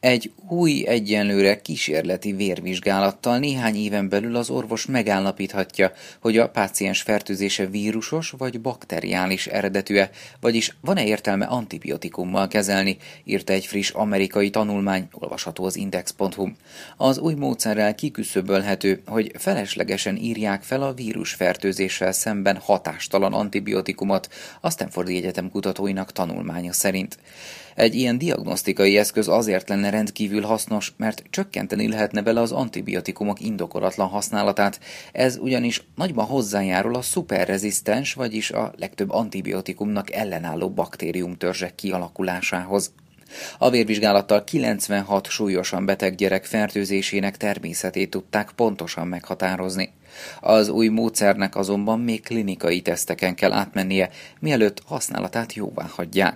Egy új, egyenlőre kísérleti vérvizsgálattal néhány éven belül az orvos megállapíthatja, hogy a páciens fertőzése vírusos vagy bakteriális eredetű-e, vagyis van-e értelme antibiotikummal kezelni, írta egy friss amerikai tanulmány, olvasható az index.hu. Az új módszerrel kiküszöbölhető, hogy feleslegesen írják fel a vírusfertőzéssel szemben hatástalan antibiotikumot a Stanfordi Egyetem kutatóinak tanulmánya szerint. Egy ilyen diagnosztikai eszköz azért lenne rendkívül hasznos, mert csökkenteni lehetne vele az antibiotikumok indokolatlan használatát, ez ugyanis nagyban hozzájárul a szuperrezisztens, vagyis a legtöbb antibiotikumnak ellenálló baktériumtörzsek kialakulásához. A vérvizsgálattal 96 súlyosan beteg gyerek fertőzésének természetét tudták pontosan meghatározni. Az új módszernek azonban még klinikai teszteken kell átmennie, mielőtt használatát jóváhagyják.